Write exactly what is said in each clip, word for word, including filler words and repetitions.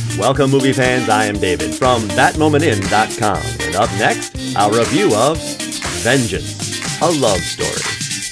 Welcome, movie fans. I am David from that moment in dot com. And up next, our review of Vengeance, a love story.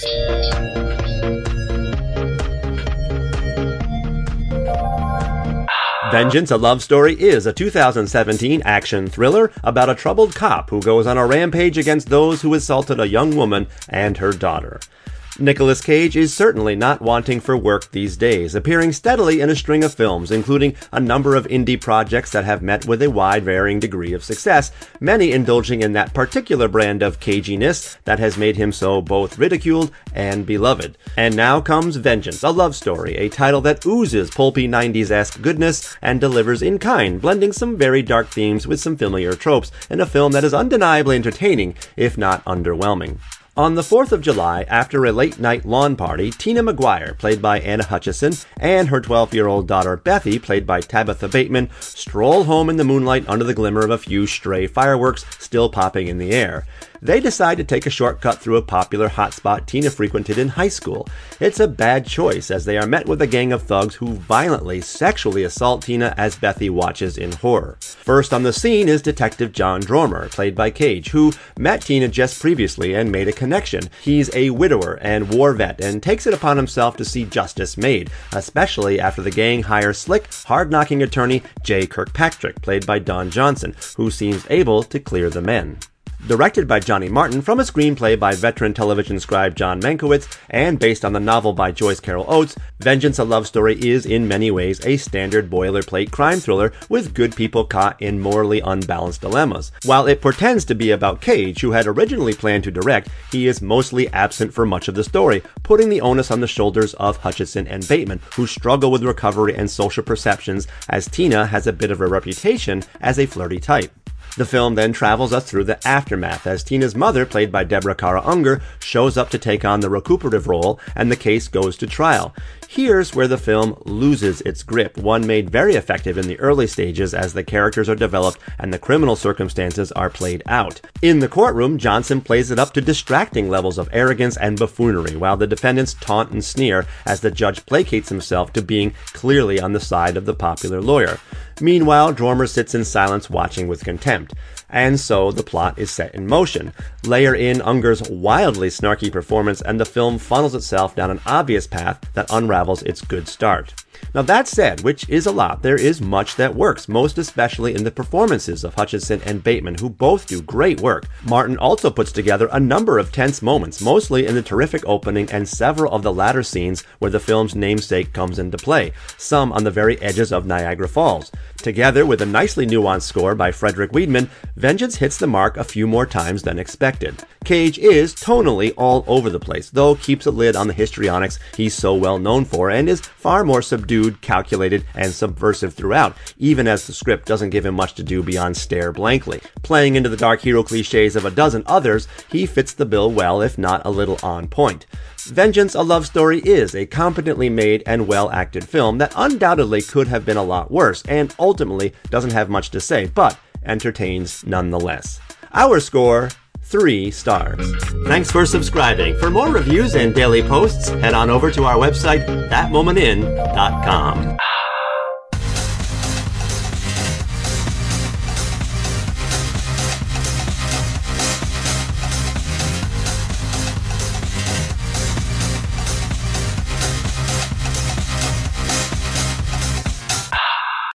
Vengeance, a Love Story is a two thousand seventeen action thriller about a troubled cop who goes on a rampage against those who assaulted a young woman and her daughter. Nicolas Cage is certainly not wanting for work these days, appearing steadily in a string of films, including a number of indie projects that have met with a wide varying degree of success, many indulging in that particular brand of caginess that has made him so both ridiculed and beloved. And now comes Vengeance, a Love Story, a title that oozes pulpy nineties-esque goodness and delivers in kind, blending some very dark themes with some familiar tropes in a film that is undeniably entertaining, if not underwhelming. On the fourth of July, after a late-night lawn party, Tina McGuire, played by Anna Hutchison, and her twelve-year-old daughter Bethy, played by Tabitha Bateman, stroll home in the moonlight under the glimmer of a few stray fireworks still popping in the air. They decide to take a shortcut through a popular hotspot Tina frequented in high school. It's a bad choice, as they are met with a gang of thugs who violently, sexually assault Tina as Bethy watches in horror. First on the scene is Detective John Dromer, played by Cage, who met Tina just previously and made a connection. He's a widower and war vet and takes it upon himself to see justice made, especially after the gang hires slick, hard-knocking attorney Jay Kirkpatrick, played by Don Johnson, who seems able to clear the men. Directed by Johnny Martin from a screenplay by veteran television scribe John Mankiewicz and based on the novel by Joyce Carol Oates, Vengeance, a Love Story is in many ways a standard boilerplate crime thriller with good people caught in morally unbalanced dilemmas. While it pretends to be about Cage, who had originally planned to direct, he is mostly absent for much of the story, putting the onus on the shoulders of Hutchison and Bateman, who struggle with recovery and social perceptions as Tina has a bit of a reputation as a flirty type. The film then travels us through the aftermath as Tina's mother, played by Deborah Kara Unger, shows up to take on the recuperative role and the case goes to trial. Here's where the film loses its grip, one made very effective in the early stages as the characters are developed and the criminal circumstances are played out. In the courtroom, Johnson plays it up to distracting levels of arrogance and buffoonery, while the defendants taunt and sneer as the judge placates himself to being clearly on the side of the popular lawyer. Meanwhile, Dromer sits in silence watching with contempt. And so the plot is set in motion. Layer in Unger's wildly snarky performance and the film funnels itself down an obvious path that unravels its good start. Now that said, which is a lot, there is much that works, most especially in the performances of Hutchison and Bateman, who both do great work. Martin also puts together a number of tense moments, mostly in the terrific opening and several of the latter scenes where the film's namesake comes into play, some on the very edges of Niagara Falls. Together with a nicely nuanced score by Frederick Wiedemann, Vengeance hits the mark a few more times than expected. Cage is tonally all over the place, though keeps a lid on the histrionics he's so well known for and is far more subdued, calculated, and subversive throughout, even as the script doesn't give him much to do beyond stare blankly. Playing into the dark hero cliches of a dozen others, he fits the bill well, if not a little on point. Vengeance, a Love Story is a competently made and well-acted film that undoubtedly could have been a lot worse and ultimately doesn't have much to say, but entertains nonetheless. Our score, three stars. Thanks for subscribing. For more reviews and daily posts, head on over to our website, that moment in dot com.